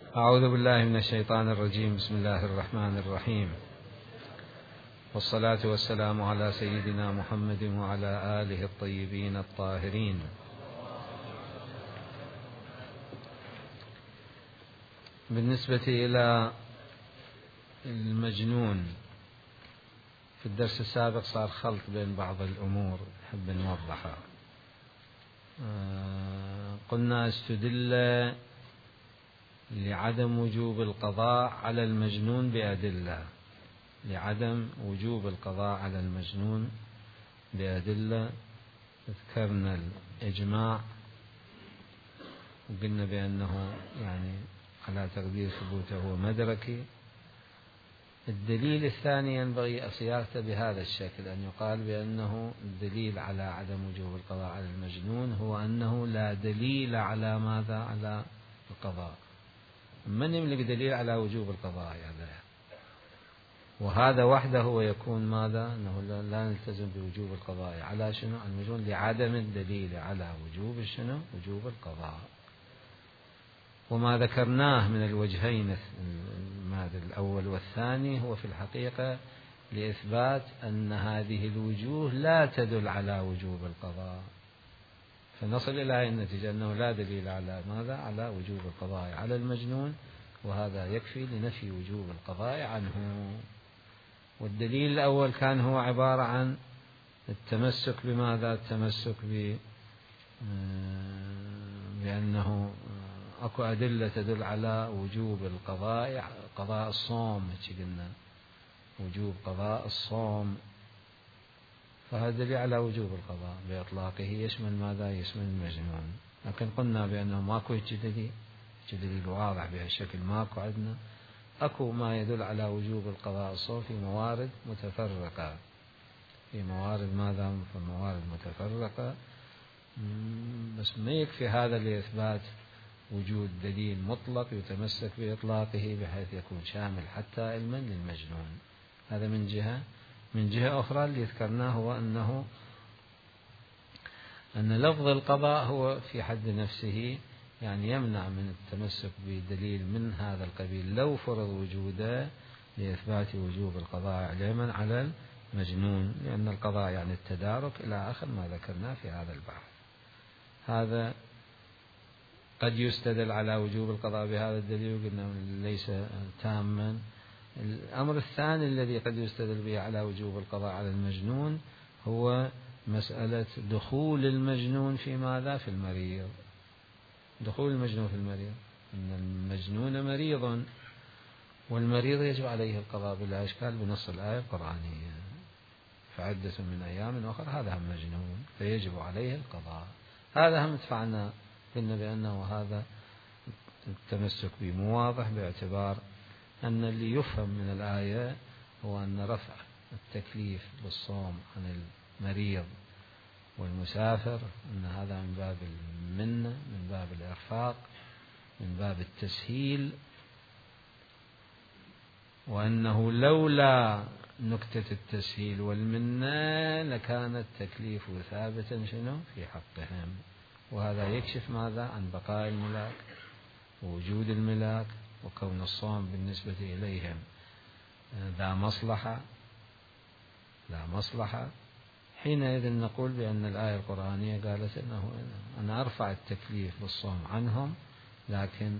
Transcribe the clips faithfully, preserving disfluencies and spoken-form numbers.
أعوذ بالله من الشيطان الرجيم. بسم الله الرحمن الرحيم، والصلاة والسلام على سيدنا محمد وعلى آله الطيبين الطاهرين. بالنسبة إلى المجنون، في الدرس السابق صار خلط بين بعض الأمور نحب نوضحها. قلنا استدل لعدم وجوب القضاء على المجنون بأدلة، لعدم وجوب القضاء على المجنون بأدلة. ذكرنا الإجماع وقلنا بأنه يعني على تقدير ثبوته هو مدركي. الدليل الثاني ينبغي صياغته بهذا الشكل، أن يقال بأنه الدليل على عدم وجوب القضاء على المجنون هو أنه لا دليل على ماذا؟ على القضاء. من يملك دليل على وجوب القضاء عليه؟ وهذا وحده هو يكون ماذا؟ أنه لا نلتزم بوجوب القضاء على شنو؟ المجنون، لعدم الدليل على وجوب شنو؟ وجوب القضاء. وما ذكرناه من الوجهين الأول والثاني هو في الحقيقة لإثبات أن هذه الوجوه لا تدل على وجوب القضاء، فنصل إلى النتيجة أنه لا دليل على ماذا؟ على وجوب القضاء على المجنون، وهذا يكفي لنفي وجوب القضاء عنه. والدليل الأول كان هو عبارة عن التمسك بماذا؟ التمسك ب بأنه أكو أدلة تدل على وجوب القضاء، قضاء الصوم، قلنا وجوب قضاء الصوم، فهذا دليل على وجوب القضاء بإطلاقه، يشمل ماذا؟ يشمل المجنون. لكن قلنا بأنه ماكو دليل، دليل واضح بهالشكل ماكو عندنا. أكو ما يدل على وجوب القضاء الصوم في موارد متفرقة، في موارد ماذا؟ في موارد متفرقة، بس ما يكفي هذا لإثبات وجود دليل مطلق يتمسك بإطلاقه بحيث يكون شامل حتى علما للمجنون. هذا من جهة. من جهة أخرى اللي ذكرناه هو أنه أن لفظ القضاء هو في حد نفسه يعني يمنع من التمسك بدليل من هذا القبيل لو فرض وجوده لإثبات وجوب القضاء علما على المجنون، لأن القضاء يعني التدارك إلى آخر ما ذكرناه في هذا البحث. هذا قد يستدل على وجوب القضاء بهذا الدليل، وقلنا ليس تاما. الأمر الثاني الذي قد يستدل به على وجوب القضاء على المجنون هو مسألة دخول المجنون في ماذا؟ في المريض. دخول المجنون في المريض، إن المجنون مريض، والمريض يجب عليه القضاء بلا إشكال بنص الآية القرآنية، فعدة من أيام أخرى، هذا هم مجنون فيجب عليه القضاء. هذا هم دفعنا، قلنا بأنه هذا التمسك به واضح، باعتبار أن اللي يفهم من الآية هو أن رفع التكليف بالصوم عن المريض والمسافر أن هذا من باب المنة، من باب الإرفاق، من باب التسهيل، وأنه لولا نكتة التسهيل والمنة لكان التكليف ثابتا شنو؟ في حقهم. وهذا يكشف ماذا؟ عن بقاء الملاك ووجود الملاك، وكون الصوم بالنسبة إليهم ذا مصلحة لا مصلحة. حينئذ نقول بأن الآية القرآنية قالت أنه أنا أرفع التكليف بالصوم عنهم، لكن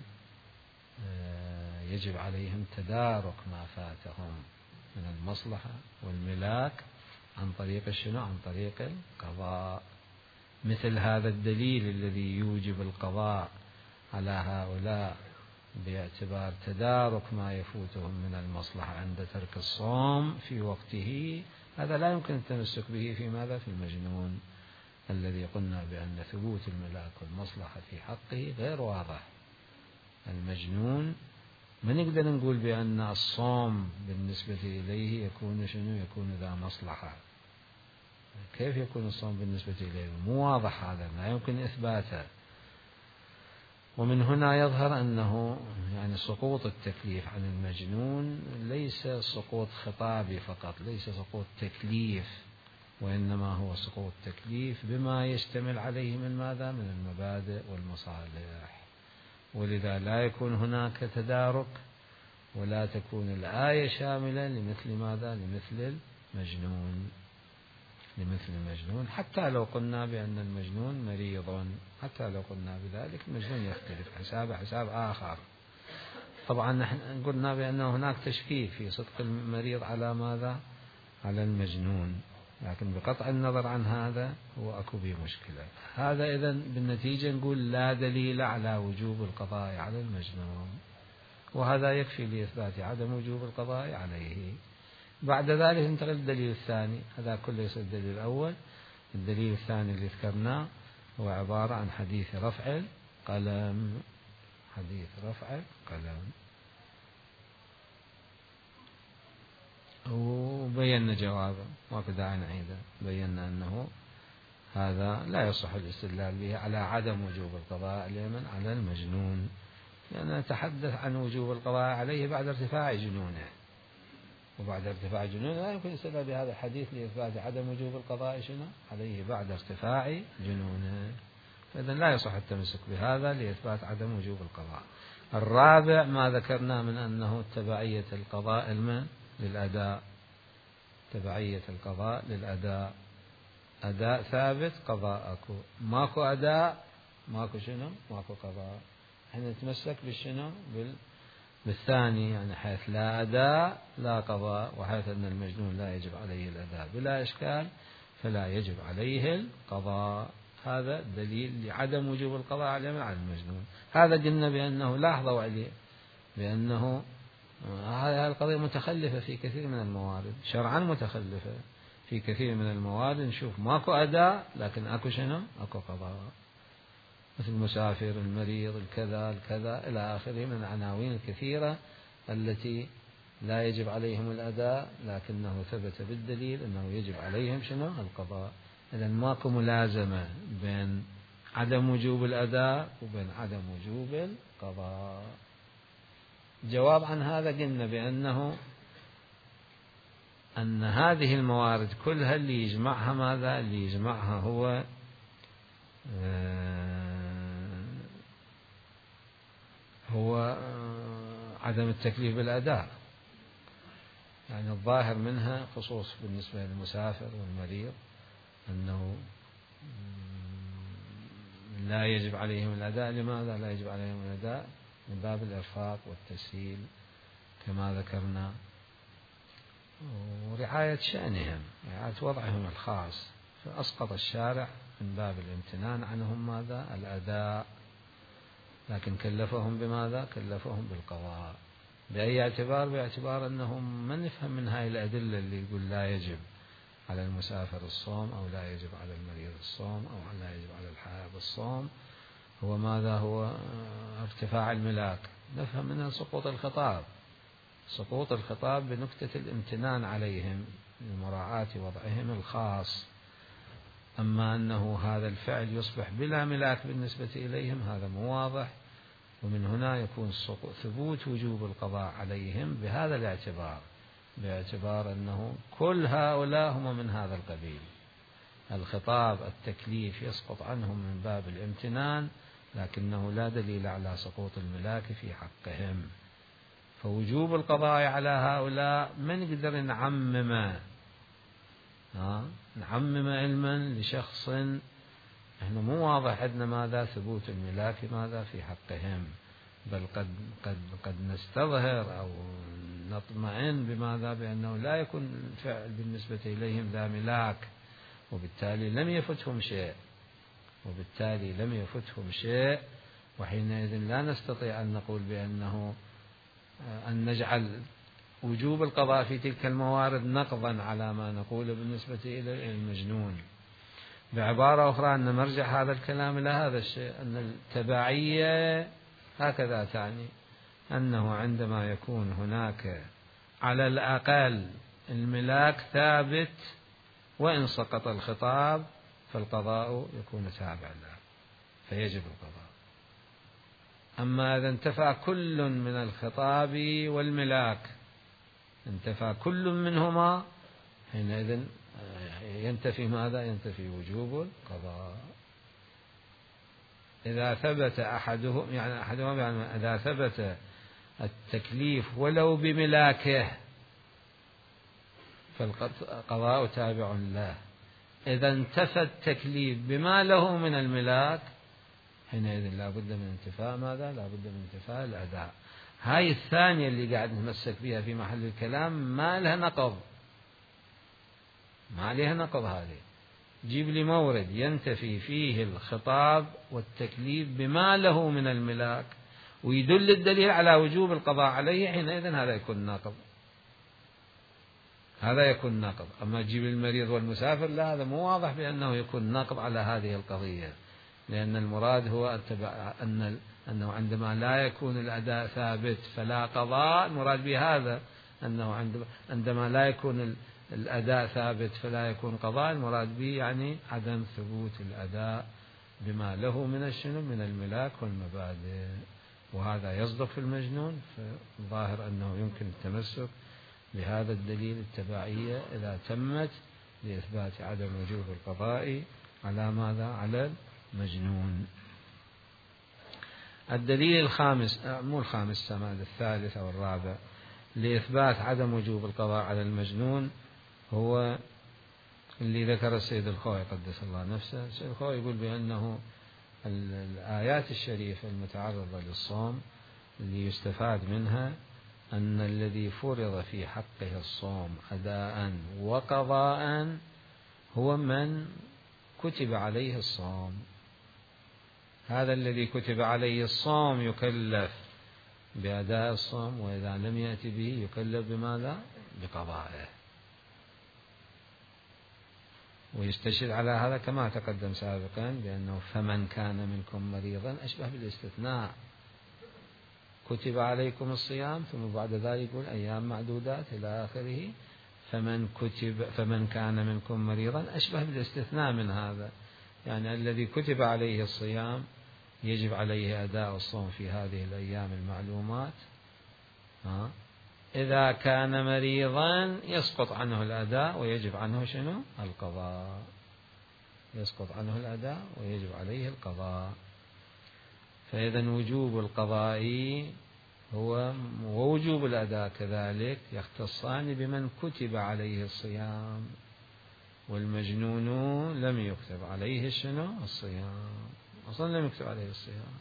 يجب عليهم تدارك ما فاتهم من المصلحة والملاك عن طريق شنو؟ عن طريق القضاء. مثل هذا الدليل الذي يوجب القضاء على هؤلاء باعتبار تدارك ما يفوتهم من المصلحة عند ترك الصوم في وقته، هذا لا يمكن التمسك به في ماذا؟ في المجنون الذي قلنا بأن ثبوت الملاك والمصلحة في حقه غير واضح. المجنون ما نقدر نقول بأن الصوم بالنسبة إليه يكون شنو؟ يكون ذا مصلحة. كيف يكون الصوم بالنسبة إليه؟ مو واضح، هذا لا يمكن إثباته. ومن هنا يظهر أنه يعني سقوط التكليف عن المجنون ليس سقوط خطابي فقط، ليس سقوط تكليف، وإنما هو سقوط تكليف بما يشتمل عليه من ماذا؟ من المبادئ والمصالح. ولذا لا يكون هناك تدارك، ولا تكون الآية شاملة لمثل ماذا؟ لمثل المجنون، لمثل المجنون. حتى لو قلنا بأن المجنون مريض، حتى لو قلنا بذلك، المجنون يختلف، حسابه حساب آخر. طبعا نحن قلنا بأن هناك تشكيك في صدق المريض على ماذا؟ على المجنون، لكن بقطع النظر عن هذا هو أكو به مشكلة. هذا إذن بالنتيجة نقول لا دليل على وجوب القضاء على المجنون، وهذا يكفي لإثبات عدم وجوب القضاء عليه. بعد ذلك ننتقل للدليل الثاني. هذا كله يصير الدليل الأول. الدليل الثاني اللي ذكرناه هو عبارة عن حديث رفع القلم، حديث رفع القلم. وبينا جوابه، وقد داعي نعيده. بينا أنه هذا لا يصح الاستدلال به على عدم وجوب القضاء اليمن على المجنون، لأننا نتحدث عن وجوب القضاء عليه بعد ارتفاع جنونه، وبعد ارتفاع جنونه لا يمكن الاستدلال بهذا الحديث لإثبات عدم وجوب القضاء شنو عليه بعد ارتفاع جنونه. فإذا لا يصح التمسك بهذا لإثبات عدم وجوب القضاء. الرابع ما ذكرنا من أنه تبعية القضاء المن للأداء، تبعية القضاء للأداء. أداء ثابت، قضاء أكو، ماكو أداء ماكو شنو ماكو قضاء. احنا نتمسك بالشنو بال بالثاني، يعني حيث لا أداء لا قضاء، وحيث أن المجنون لا يجب عليه الأداء بلا إشكال فلا يجب عليه القضاء. هذا دليل لعدم وجوب القضاء على المجنون. هذا قلنا بأنه لاحظوا عليه بأنه هذه القضية متخلفة في كثير من الموارد، شرعا متخلفة في كثير من الموارد. نشوف ماكو أداء لكن أكو شنو أكو قضاء، مثل المسافر، المريض، الكذا الكذا إلى آخره من العناوين الكثيرة التي لا يجب عليهم الأداء لكنه ثبت بالدليل أنه يجب عليهم شنو القضاء. إذا ماكو ملازمة بين عدم وجوب الأداء وبين عدم وجوب القضاء. جواب عن هذا قلنا بأنه أن هذه الموارد كلها اللي يجمعها ماذا؟ اللي يجمعها هو هو عدم التكليف بالأداء. يعني الظاهر منها خصوص بالنسبة للمسافر والمريض أنه لا يجب عليهم الأداء. لماذا لا يجب عليهم الأداء؟ من باب الإرفاق والتسهيل كما ذكرنا، ورعاية شأنهم، رعاية وضعهم الخاص. فأسقط الشارع من باب الامتنان عنهم ماذا؟ الأداء، لكن كلفهم بماذا؟ كلفهم بالقضاء. بأي اعتبار؟ باعتبار أنهم ما نفهم من هاي الأدلة اللي يقول لا يجب على المسافر الصوم أو لا يجب على المريض الصوم أو لا يجب على الحائض الصوم هو ماذا؟ هو ارتفاع الملاك. نفهم منها سقوط الخطاب، سقوط الخطاب بنكتة الامتنان عليهم لمراعاة وضعهم الخاص. أما أنه هذا الفعل يصبح بلا ملاك بالنسبة إليهم هذا مو واضح، ومن هنا يكون ثبوت وجوب القضاء عليهم بهذا الاعتبار، باعتبار أنه كل هؤلاء هم من هذا القبيل. الخطاب التكليف يسقط عنهم من باب الامتنان، لكنه لا دليل على سقوط الملاك في حقهم. فوجوب القضاء على هؤلاء ما نقدر نعمم نعمم علما لشخص احنا مو واضح عندنا ماذا ثبوت الملاك ماذا في حقهم، بل قد قد قد نستظهر او نطمئن بماذا؟ بانه لا يكون الفعل بالنسبه اليهم ذا ملاك، وبالتالي لم يفتهم شيء وبالتالي لم يفتهم شيء وحينئذ لا نستطيع ان نقول بانه ان نجعل وجوب القضاء في تلك الموارد نقضا على ما نقول بالنسبة إلى المجنون. بعبارة أخرى أن مرجع هذا الكلام إلى هذا الشيء، أن التبعية هكذا تعني أنه عندما يكون هناك على الأقل الملاك ثابت وإن سقط الخطاب فالقضاء يكون تابع له فيجب القضاء. أما إذا انتفى كل من الخطاب والملاك، انتفى كل منهما، حينئذ ينتفي ماذا؟ ينتفي وجوب القضاء. إذا ثبت أحده يعني أحدهم يعني إذا ثبت التكليف ولو بملاكه فالقضاء تابع له. إذا انتفى التكليف بما له من الملاك حينئذ لا بد من انتفاء ماذا؟ لا بد من انتفاء الأداء. هاي الثانية اللي قاعد نتمسك بها في محل الكلام ما لها نقض، ما عليها نقض. هذه جيب لي مورد ينتفي فيه الخطاب والتكليف بما له من الملاك ويدل الدليل على وجوب القضاء عليه، حينئذ هذا يكون ناقض، هذا يكون ناقض. أما تجيب المريض والمسافر لا، هذا مو واضح بأنه يكون ناقض على هذه القضية، لأن المراد هو أن أنه عندما لا يكون الأداء ثابت فلا قضاء، المراد بهذا أنه عندما لا يكون الأداء ثابت فلا يكون قضاء، المراد به يعني عدم ثبوت الأداء بما له من الشنو من الملاك والمبادئ. وهذا يصدق في المجنون، فالظاهر أنه يمكن التمسك بهذا الدليل التبعية إذا تمت لإثبات عدم وجوب القضاء على ماذا؟ على المجنون. الدليل الخامس، مو الخامس سماد، الثالث أو الرابع لإثبات عدم وجوب القضاء على المجنون هو اللي ذكر السيد الخوئي قدس الله نفسه. السيد الخوئي يقول بأنه الآيات الشريفة المتعرضة للصوم اللي يستفاد منها أن الذي فرض في حقه الصوم أداء وقضاء هو من كتب عليه الصوم. هذا الذي كتب عليه الصوم يكلف بأداء الصوم، وإذا لم يأتي به يكلف بماذا؟ بقضائه. ويستشهد على هذا كما تقدم سابقا بأنه فمن كان منكم مريضا أشبه بالاستثناء، كتب عليكم الصيام ثم بعد ذلك يقول أيام معدودات إلى آخره. فمن كتب فمن كان منكم مريضا أشبه بالاستثناء من هذا، يعني الذي كتب عليه الصيام يجب عليه أداء الصوم في هذه الأيام المعلومات. ها؟ إذا كان مريضا يسقط عنه الأداء ويجب عنه شنو؟ القضاء. يسقط عنه الأداء ويجب عليه القضاء. فإذا وجوب القضاء هو ووجوب الأداء كذلك يختصان بمن كتب عليه الصيام، والمجنون لم يكتب عليه شنو؟ الصيام، أصلا لم يكتب عليه الصيام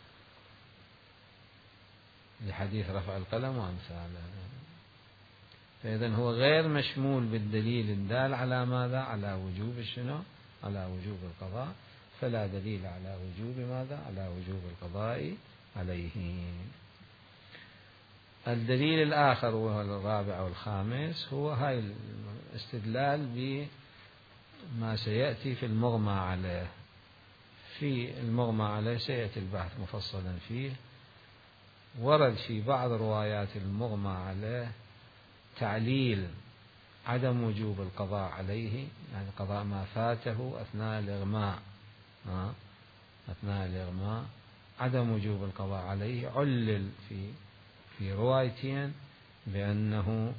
لحديث رفع القلم وأمثاله. فإذا هو غير مشمول بالدليل الدال على ماذا؟ على وجوب شنو؟ على وجوب القضاء، فلا دليل على وجوب ماذا؟ على وجوب القضاء عليه. الدليل الآخر وهو الرابع والخامس هو هاي الاستدلال بما سيأتي في المغمى عليه. في المغمى عليه سيأتي البحث مفصلا فيه. ورد في بعض روايات المغمى عليه تعليل عدم وجوب القضاء عليه، يعني قضاء ما فاته أثناء الإغماء، أثناء الإغماء عدم وجوب القضاء عليه علل في في روايتين بأنه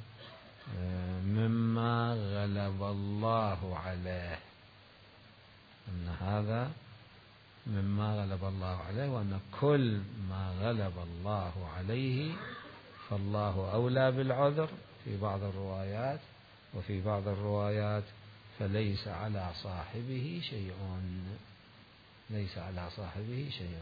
مما غلب الله عليه، أن هذا مما غلب الله عليه، وأن كل ما غلب الله عليه فالله أولى بالعذر في بعض الروايات، وفي بعض الروايات فليس على صاحبه شيء، ليس على صاحبه شيء.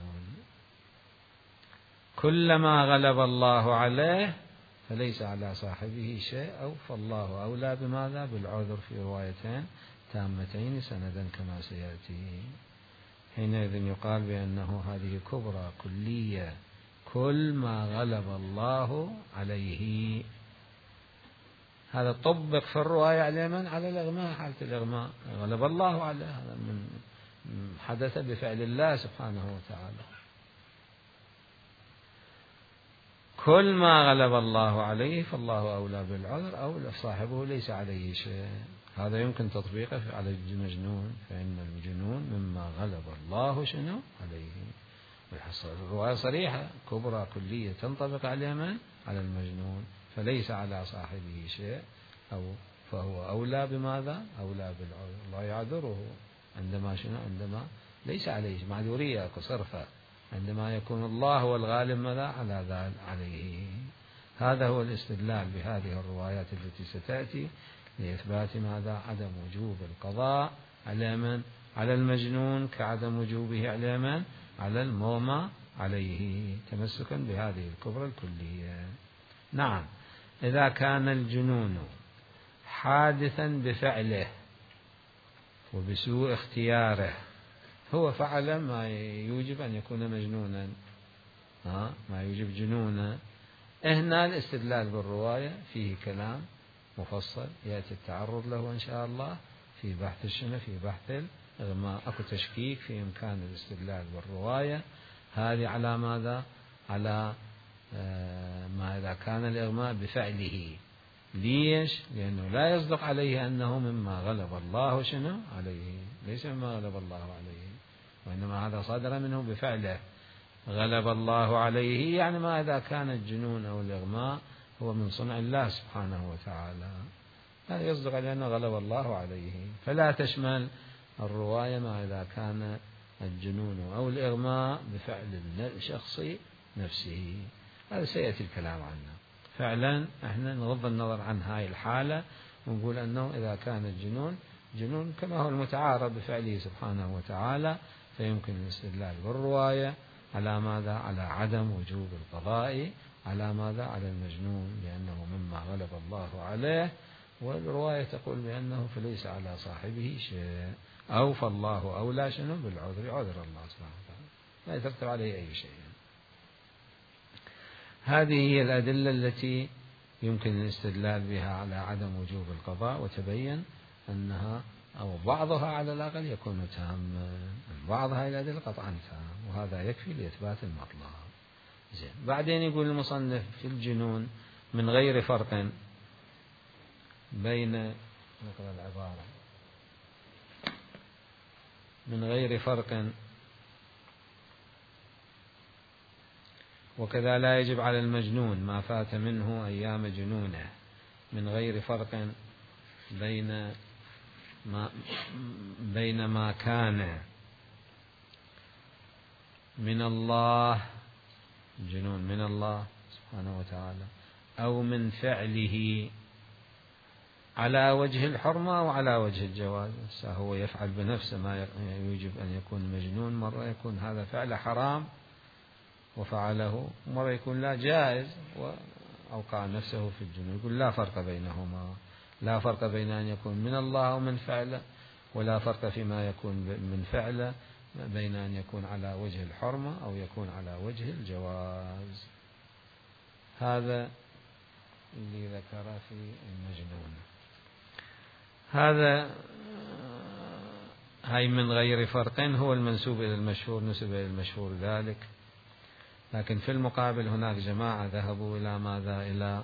كلما غلب الله عليه فليس على صاحبه شيء، أو فالله أولى بماذا؟ بالعذر في روايتين تامتين سندا كما سيأتي. حينئذ يقال بأنه هذه كبرى كلية، كل ما غلب الله عليه. هذا طبق في الرواية على من؟ على الإغماء، حالة الإغماء غلب الله عليه، هذا من حدث بفعل الله سبحانه وتعالى. كل ما غلب الله عليه فالله أولى بالعذر، أو صاحبه ليس عليه شيء. هذا يمكن تطبيقه على المجنون، فإن المجنون مما غلب الله شنو عليه. الرواية صريحة كبرى كلية تنطبق على من؟ على المجنون، فليس على صاحبه شيء، أو فهو أولى بماذا؟ أولى بالعذر، الله يعذره عندما شنو؟ عندما ليس عليه معذورية كصرفة، عندما يكون الله هو الغالب ماذا على ذلك عليه. هذا هو الاستدلال بهذه الروايات التي ستأتي لإثبات ماذا عدم وجوب القضاء على من على المجنون كعدم وجوبه على من على المغمى عليه، تمسكا بهذه الكبرى الكلية. نعم، إذا كان الجنون حادثا بفعله وبسوء اختياره، هو فعل ما يوجب أن يكون مجنونا، ها ما يوجب جنونا، هنا الاستدلال بالرواية فيه كلام مفصل يأتي التعرض له إن شاء الله في بحث الشنة في بحث الإغماء. أكو تشكيك في إمكان الاستدلال بالرواية هذه على ماذا؟ على ما إذا كان الإغماء بفعله. ليش؟ لأنه لا يصدق عليه أنه مما غلب الله شنو عليه، ليس مما غلب الله عليه، وإنما هذا صدر منه بفعله. غلب الله عليه يعني ما إذا كان الجنون أو الإغماء هو من صنع الله سبحانه وتعالى، هذا يصدق عليه أنه غلب الله عليه، فلا تشمل الرواية ما إذا كان الجنون أو الإغماء بفعل الشخص نفسه. هذا سيأتي الكلام عنه. فعلا احنا نغض النظر عن هاي الحالة ونقول أنه إذا كان الجنون جنون كما هو المتعارف بفعله سبحانه وتعالى، فيمكن الاستدلال بالرواية على ماذا؟ على عدم وجوب القضاء على ماذا؟ على المجنون، لأنه مما غلب الله عليه، والرواية تقول بأنه فليس على صاحبه شيء، أو فالله أولى شنو بالعذر، عذر الله سبحانه وتعالى لا يترتب عليه أي شيء. هذه هي الأدلة التي يمكن الاستدلال بها على عدم وجوب القضاء، وتبين أنها أو بعضها على الأقل يكون تاما، بعض هذه الأدلة قطعا تام، وهذا يكفي لإثبات المطلب. زين، بعدين يقول المصنف في الجنون من غير فرق بين نقرأ العبارة من غير فرق، وكذا لا يجب على المجنون ما فات منه أيام جنونه، من غير فرق بين ما بين ما كان من الله، الجنون من الله سبحانه وتعالى، أو من فعله على وجه الحرمة وعلى وجه الجواز. هو يفعل بنفسه ما يوجب أن يكون مجنون، مرة يكون هذا فعل حرام وفعله، مرة يكون لا جائز وأوقع نفسه في الجنون. يقول لا فرق بينهما، لا فرق بين أن يكون من الله ومن فعله، ولا فرق فيما يكون من فعله بين أن يكون على وجه الحرمة أو يكون على وجه الجواز. هذا اللي ذكر في المجنون. هذا هاي من غير فرق هو المنسوب إلى المشهور، نسب إلى المشهور ذلك، لكن في المقابل هناك جماعة ذهبوا إلى ماذا؟ إلى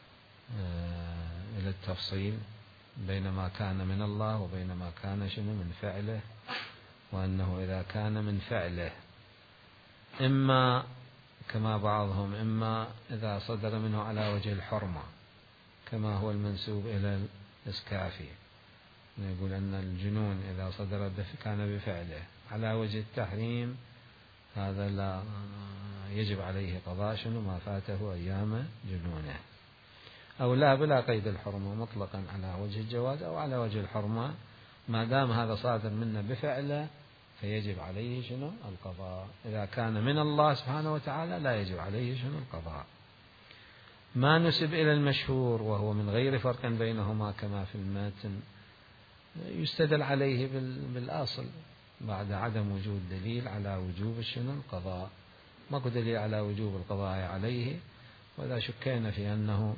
إلى التفصيل بين ما كان من الله وبين ما كان شنو من فعله، وأنه إذا كان من فعله إما كما بعضهم إما إذا صدر منه على وجه الحرمة كما هو المنسوب إلى الإسكافي، يقول أن الجنون إذا صدر كان بفعله على وجه التحريم، هذا لا يجب عليه قضاء شنو ما فاته أيام جنونه، أو لا بلا قيد الحرمة مطلقا على وجه الجواز أو على وجه الحرمة، ما دام هذا صادر منه بفعله فيجب عليه شنو القضاء. إذا كان من الله سبحانه وتعالى لا يجب عليه شنو القضاء. ما نسب إلى المشهور وهو من غير فرق بينهما كما في المتن يستدل عليه بالأصل بعد عدم وجود دليل على وجوب شنو القضاء، ماكو دليل على وجوب القضاء عليه، وإذا شكينا في أنه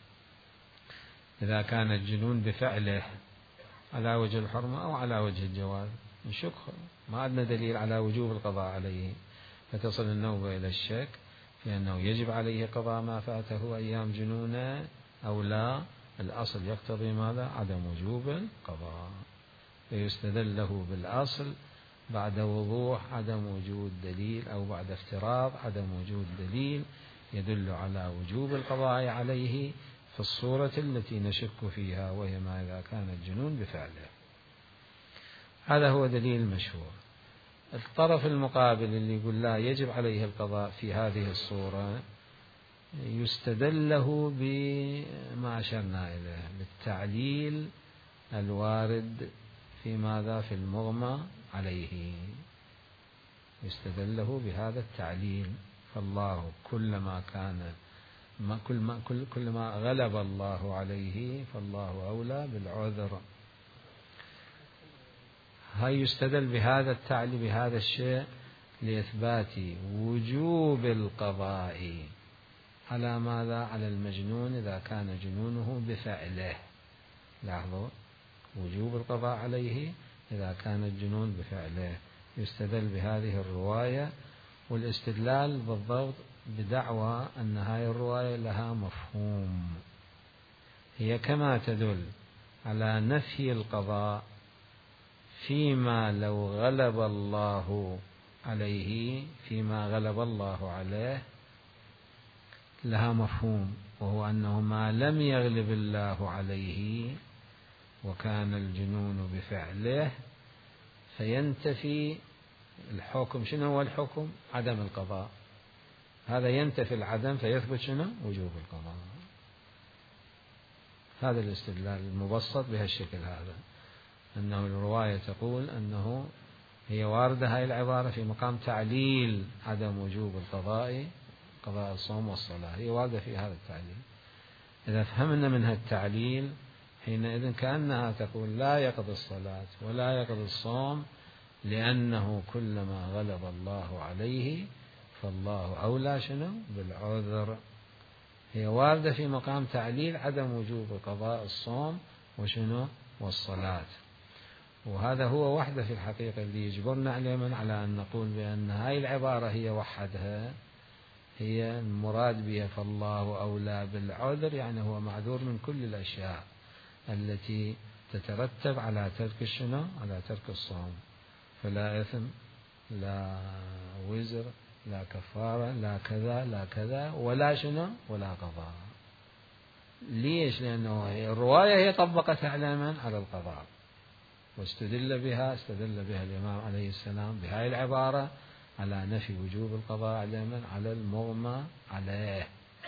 إذا كان الجنون بفعله على وجه الحرمة أو على وجه الجواز نشك، ما عندنا دليل على وجوب القضاء عليه، فتصل النوبة إلى الشك في أنه يجب عليه قضاء ما فاته أيام جنونه أو لا. الأصل يقتضي ماذا؟ عدم وجوب القضاء، فيستدل له بالأصل بعد وضوح عدم وجود دليل أو بعد افتراض عدم وجود دليل يدل على وجوب القضاء عليه في الصورة التي نشك فيها، وهي ما إذا كان الجنون بفعله. هذا هو دليل المشهور. الطرف المقابل اللي يقول لا يجب عليه القضاء في هذه الصورة يستدل له بما أشرنا إليه بالتعليل الوارد في ماذا في المغمى عليه، يستدل له بهذا التعليل. فالله كلما كان ما كل ما كل كلما غلب الله عليه فالله أولى بالعذر. هاي يستدل بهذا التعليل بهذا الشيء لإثبات وجوب القضاء على ماذا؟ على المجنون إذا كان جنونه بفعله. لاحظوا، وجوب القضاء عليه إذا كان الجنون بفعله. يستدل بهذه الرواية، والاستدلال بالضبط بدعوى أن هذه الرواية لها مفهوم، هي كما تدل على نفي القضاء فيما لو غلب الله عليه، فيما غلب الله عليه لها مفهوم، وهو أنه ما لم يغلب الله عليه وكان الجنون بفعله فينتفي الحكم. شنو هو الحكم؟ عدم القضاء. هذا ينتفي العدم فيثبت شنو؟ وجوب القضاء. هذا الاستدلال المبسط بهالشكل هذا، أنه الرواية تقول أنه هي واردة هاي العبارة في مقام تعليل عدم وجوب القضاء، قضاء الصوم والصلاة، هي واردة في هذا التعليل. إذا فهمنا منها التعليل حينئذ كأنها تقول لا يقضي الصلاة ولا يقضي الصوم لأنه كلما غلب الله عليه فالله أولى شنو؟ بالعذر. هي واردة في مقام تعليل عدم وجوب قضاء الصوم وشنو؟ والصلاة. وهذا هو وحده في الحقيقة اللي يجبرنا علينا على أن نقول بأن هاي العبارة هي وحدها، هي المراد بها فالله أولى بالعذر، يعني هو معذور من كل الأشياء التي تترتب على ترك شنو؟ على ترك الصوم، فلا إثم لا وزر لا كفارة لا كذا لا كذا ولا شنو؟ ولا قضاء. ليش؟ لأنه الرواية هي طبقتها على من؟ على القضاء، واستدل بها استدل بها الإمام عليه السلام بهاي العبارة على نفي وجوب القضاء على من؟ على المغمى عليه.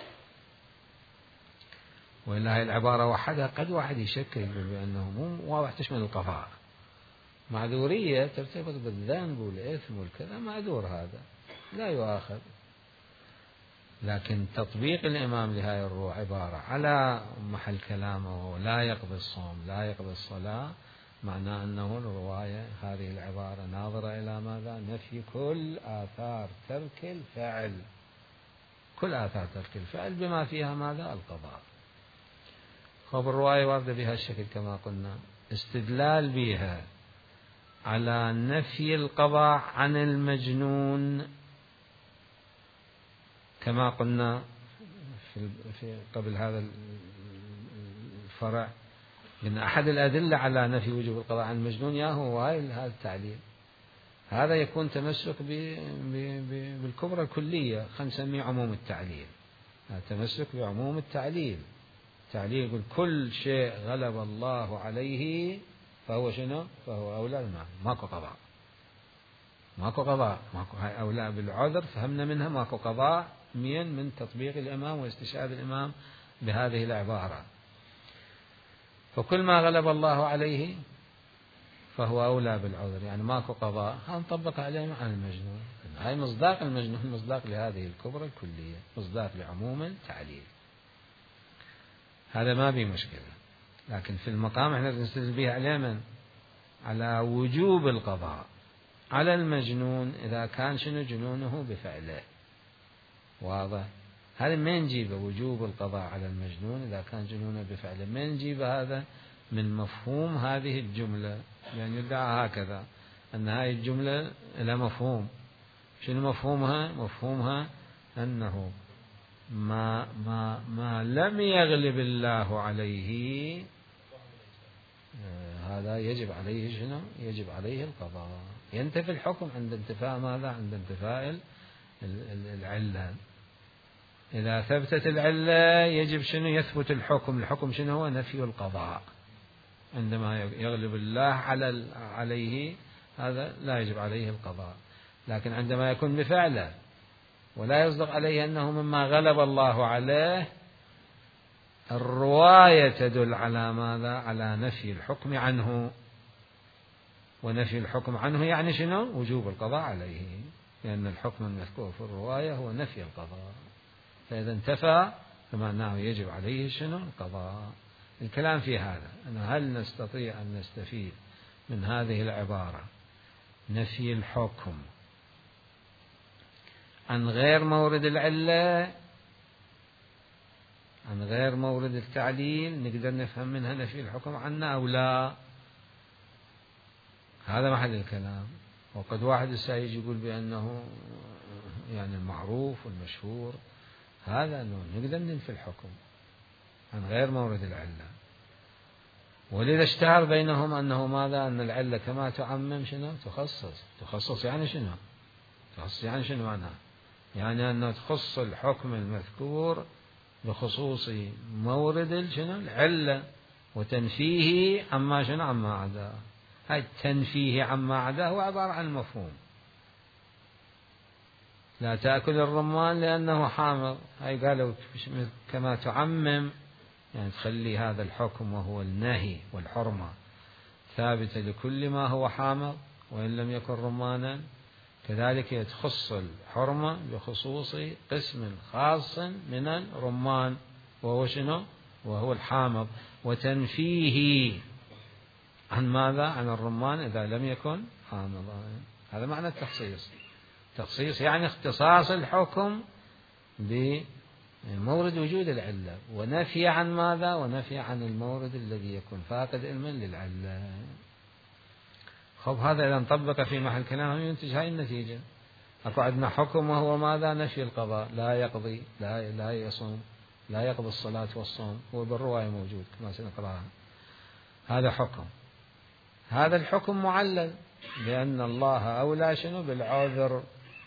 وإلا هاي العبارة وحدها قد واحد يشكل يقول بأنه مو واضح تشمل القضاء، معذورية ترتبط بالذنب والإثم والكذا، معذور هذا لا يؤاخذ. لكن تطبيق الإمام لهذه العبارة على محل كلامه لا يقضي الصوم لا يقضي الصلاة، معناه أنه الرواية هذه العبارة ناظرة إلى ماذا؟ نفي كل آثار ترك الفعل، كل آثار ترك الفعل بما فيها ماذا؟ القضاء. خب الرواية واردة بها الشكل كما قلنا، استدلال بها على نفي القضاء عن المجنون كما قلنا في قبل هذا الفرع، إن أحد الأدلة على نفي وجوب القضاء عن المجنون يا هو هذا التعليل. هذا يكون تمسك بالكبرى الكلية، خلينا نسميه عموم التعليل، تمسك بعموم التعليل. التعليل يقول كل شيء غلب الله عليه فهو شنو؟ فهو أولى بالمعنى، ماكو قضاء، ماكو قضاء، ماكو هاي أولى بالعذر، فهمنا منها ماكو قضاء من من تطبيق الإمام واستشهاد الإمام بهذه العبارة. فكل ما غلب الله عليه فهو أولى بالعذر، يعني ماكو قضاء، هنطبق عليه عن المجنون. هاي مصداق المجنون، مصداق لهذه الكبرى الكلية، مصداق لعموم التعليل، هذا ما بي مشكلة. لكن في المقام احنا نستدل به على من؟ على وجوب القضاء على المجنون إذا كان شنو؟ جنونه بفعله. واضح؟ هذا ما نجيبه وجوب القضاء على المجنون إذا كان جنونه بفعله، ما نجيبه هذا من مفهوم هذه الجملة، يعني يدعى هكذا أن هذه الجملة لها مفهوم. شنو مفهومها؟ مفهومها أنه ما ما ما لم يغلب الله عليه هذا يجب عليه شنو؟ يجب عليه القضاء. ينتفي الحكم عند انتفاء ماذا؟ عند انتفاء العلة. إذا ثبتت العلة يجب شنو؟ يثبت الحكم. الحكم شنو هو؟ نفي القضاء. عندما يغلب الله على عليه هذا لا يجب عليه القضاء. لكن عندما يكون بفعله ولا يصدق عليه أنه مما غلب الله عليه، الرواية تدل على ماذا؟ على نفي الحكم عنه، ونفي الحكم عنه يعني شنو؟ وجوب القضاء عليه، لأن الحكم المذكور في الرواية هو نفي القضاء، فإذا انتفى فمعناه يجب عليه شنو؟ القضاء. الكلام في هذا أن هل نستطيع أن نستفيد من هذه العبارة نفي الحكم عن غير مورد العلة، عن غير مورد التعليل، نقدر نفهم منها نفي الحكم عنا أو لا؟ هذا محل الكلام. وقد واحد السائل يقول بأنه يعني المعروف والمشهور هذا أنه نقدر ننفي الحكم عن غير مورد العلة، ولذا اشتهر بينهم أنه ماذا؟ أن العلة كما تعمم شنو؟ تخصص. تخصص يعني شنو؟ تخصص يعني شنو معناه؟ يعني أنه تخص الحكم المذكور بخصوص مورد شنو؟ العلة، وتنفيه عما شنو؟ عما عداه. هاي تنفيه عما عداه هو عبارة عن المفهوم. لا تأكل الرمان لأنه حامض، هاي قالوا كما تعمم، يعني تخلي هذا الحكم وهو النهي والحرمة ثابتة لكل ما هو حامض وإن لم يكن رمانا. كذلك تخص الحرمة بخصوص قسم خاص من الرمان وهو شنو؟ وهو الحامض، وتنفيه عن ماذا؟ عن الرمان إذا لم يكن حامضا. هذا معنى التخصيص. تخصيص يعني اختصاص الحكم بمورد وجود العلة، ونفي عن ماذا؟ ونفي عن المورد الذي يكون فاقد علما للعلة. خب هذا إذا نطبق في محل كلامه ينتج هاي النتيجة. أكو عندنا حكم وهو ماذا؟ نفي القضاء، لا يقضي، لا لا يصوم، لا يقضي الصلاة والصوم، هو بالرواية موجود كما سنقرأها. هذا حكم. هذا الحكم معلل لأن الله أولى شنو؟ بالعذر،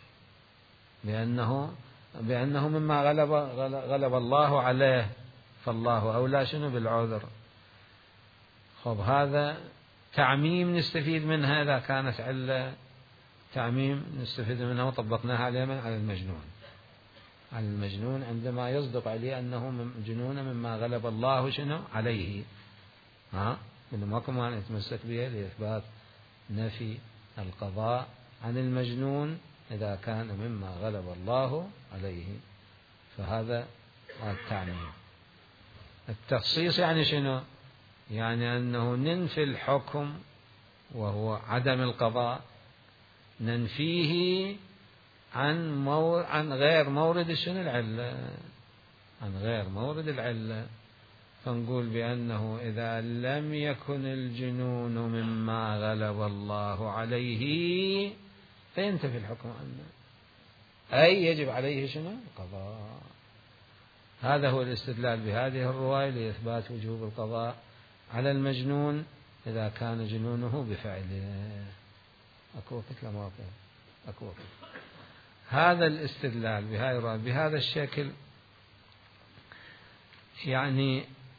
لأنه بأنه مما غلب غلب الله عليه، فالله أولى شنو؟ بالعذر. خب هذا تعميم نستفيد منها إذا كانت علة، تعميم نستفيد منها وطبقناها على على المجنون. على المجنون عندما يصدق عليه أنه جنون مما غلب الله شنو؟ عليه، ها إنه ما كمان يتمسك بها لإثبات نفي القضاء عن المجنون إذا كان مما غلب الله عليه، فهذا التعميم. التخصيص يعني شنو؟ يعني أنه ننفي الحكم وهو عدم القضاء، ننفيه عن مور عن غير مورد شنو؟ العلة، عن غير مورد العلة. فنقول بأنه إذا لم يكن الجنون مما غلب الله عليه فينتفي الحكم عنه، أي يجب عليه شنو؟ القضاء. هذا هو الاستدلال بهذه الرواية لإثبات وجوب القضاء على المجنون إذا كان جنونه بفعله. أكو وقت لا ما أكو وقت. هذا الاستدلال بهذا بهذا الشكل يعني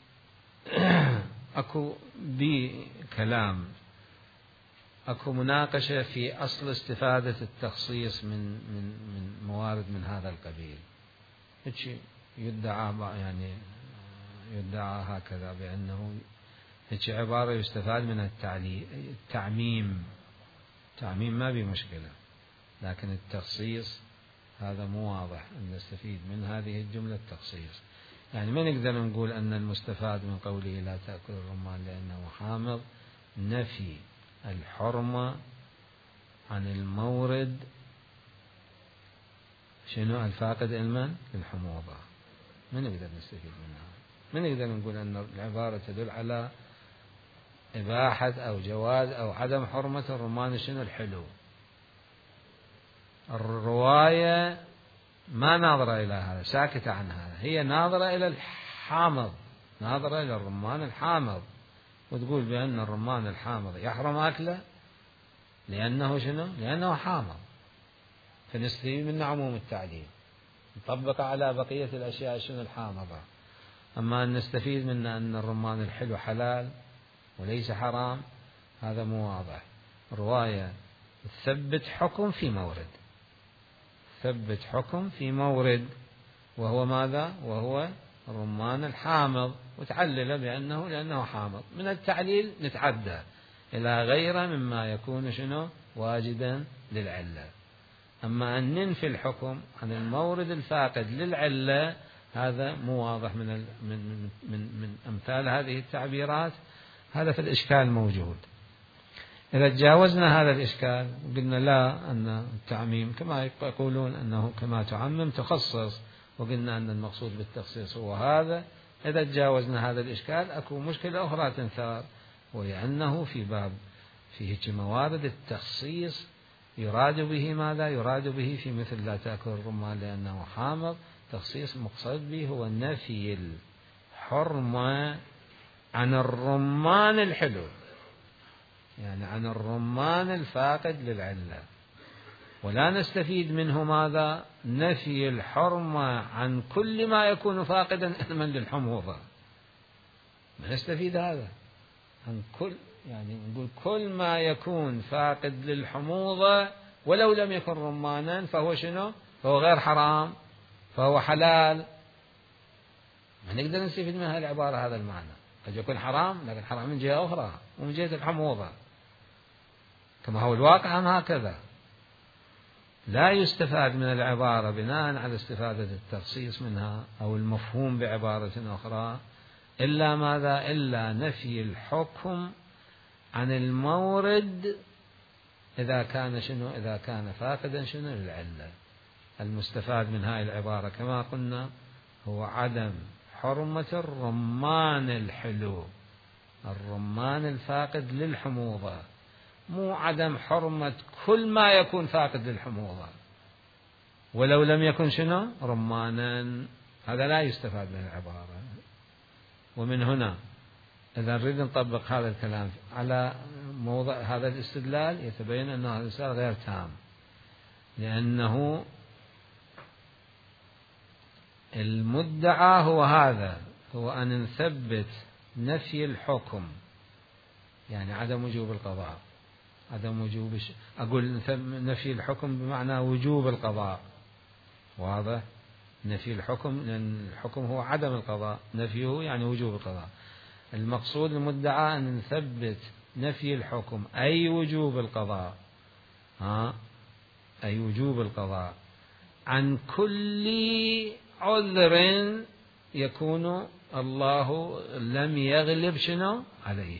أكو بكلام، أكو مناقشة في أصل استفادة التخصيص من من من موارد من هذا القبيل. هيك يدعى يعني يدعى هكذا بأنه هيك عبارة يستفاد منها التعميم. التعميم ما بمشكلة، لكن التخصيص هذا مو واضح أن نستفيد من هذه الجملة التخصيص. يعني ما نقدر نقول أن المستفاد من قوله لا تأكل الرمان لأنه حامض نفي الحرمة عن المورد شنو؟ الفاقد علما للحموضة. ما نقدر نستفيد منها. ما نقدر نقول أن العبارة تدل على إباحة أو جواز أو عدم حرمة الرمان شنو؟ الحلو. الرواية ما ناظرة إلى هذا، ساكتة عن هذا، هي ناظرة إلى الحامض، ناظرة إلى الرمان الحامض، وتقول بأن الرمان الحامض يحرم أكله لأنه شنو؟ لأنه حامض، فنستفيد من عموم التعليل نطبق على بقية الأشياء شنو؟ الحامضة. أما أن نستفيد من أن الرمان الحلو حلال وليس حرام هذا مو واضح. رواية تثبت حكم في مورد، ثبت حكم في مورد، وهو ماذا؟ وهو الرمان الحامض، وتعلل بأنه لأنه حامض. من التعليل نتعدى إلى غيره مما يكون شنو واجدا للعلة. أما أن ننفي الحكم عن المورد الفاقد للعلة هذا مو واضح من من من من أمثال هذه التعبيرات. هذا في الإشكال موجود. إذا تجاوزنا هذا الإشكال وقلنا لا، أن التعميم كما يقولون أنه كما تعمم تخصص، وقلنا أن المقصود بالتخصيص هو هذا. إذا تجاوزنا هذا الإشكال أكو مشكلة أخرى تنثار، وهي أنه في باب فيه موارد التخصيص يراد به ماذا؟ يراد به في مثل لا تأكل الرمان لأنه حامض، تخصيص مقصد به هو نفي الحرمة عن الرمان الحلو، يعني عن الرمان الفاقد للعلة. ولا نستفيد منه ماذا؟ نفي الحرمة عن كل ما يكون فاقدا علما للحموضة. ما نستفيد هذا عن كل، يعني نقول كل ما يكون فاقد للحموضة ولو لم يكن رمانا فهو شنو؟ فهو غير حرام، فهو حلال. ما نقدر نستفيد من هذه العبارة هذا المعنى. قد يكون حرام لكن حرام من جهة أخرى ومن جهة الحموضة، كما هو الواقع هم هكذا. لا يستفاد من العبارة بناء على استفادة التخصيص منها أو المفهوم بعبارة أخرى إلا ماذا؟ إلا نفي الحكم عن المورد إذا كان شنو؟ إذا كان فاقدا شنو؟ للعلة. المستفاد من هذه العبارة كما قلنا هو عدم حرمة الرمان الحلو، الرمان الفاقد للحموضة، مو عدم حرمة كل ما يكون فاقد للحموضة ولو لم يكن شنو؟ رمانا. هذا لا يستفاد من العبارة. ومن هنا إذا نريد نطبق هذا الكلام على موضع هذا الاستدلال يتبين أن هذا الاستدلال غير تام، لأنه المدعى هو هذا، هو أن نثبت نفي الحكم، يعني عدم وجوب القضاء، عدم وجوب ش... أقول نفي الحكم بمعنى وجوب القضاء، واضح؟ نفي الحكم لأن الحكم هو عدم القضاء، نفيه يعني وجوب القضاء. المقصود المدعى أن نثبت نفي الحكم أي وجوب القضاء، ها؟ أي وجوب القضاء عن كل عذر يكون الله لم يغلب شنو عليه،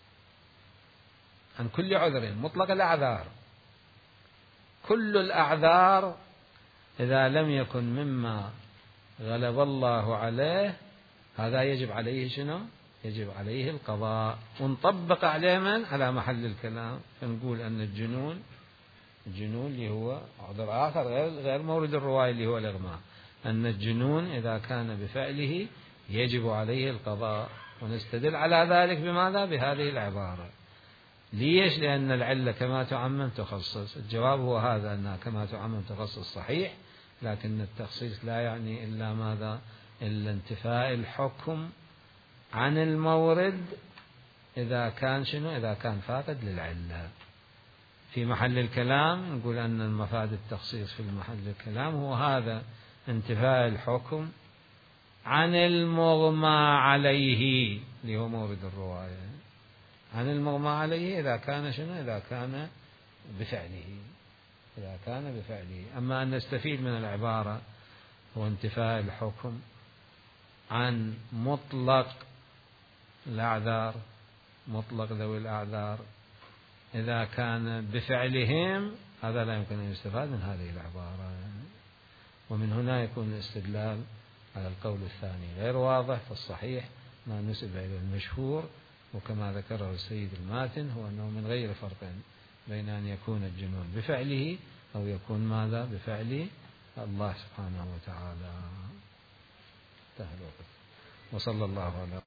عن كل عذر مطلق الأعذار. كل الأعذار إذا لم يكن مما غلب الله عليه هذا يجب عليه شنو؟ يجب عليه القضاء. ونطبق عليه من؟ على محل الكلام، فنقول أن الجنون، الجنون اللي هو عذر آخر غير غير مورد الرواية اللي هو الإغماء، أن الجنون إذا كان بفعله يجب عليه القضاء. ونستدل على ذلك بماذا؟ بهذه العبارة. ليش؟ لأن العلة كما تعمم تخصص. الجواب هو هذا، أنها كما تعمم تخصص صحيح، لكن التخصيص لا يعني إلا ماذا؟ إلا انتفاء الحكم عن المورد إذا كان شنو؟ إذا كان فاقد للعلة. في محل الكلام نقول أن المفاد التخصيص في محل الكلام هو هذا، انتفاء الحكم عن المغمى عليه اللي هو مورد الرواية، عن المغمى عليه إذا كان شنو؟ إذا كان بفعله، إذا كان بفعله. أما أن نستفيد من العبارة هو انتفاء الحكم عن مطلق الأعذار، مطلق ذوي الأعذار إذا كان بفعلهم، هذا لا يمكن أن يستفاد من هذه العبارة. ومن هنا يكون الاستدلال على القول الثاني غير واضح. فالصحيح ما نسب إلى المشهور، وكما ذكره السيد الماتن هو أنه من غير فرق بين أن يكون الجنون بفعله أو يكون ماذا؟ بفعل الله سبحانه وتعالى. انتهى الوقت. وصلى الله على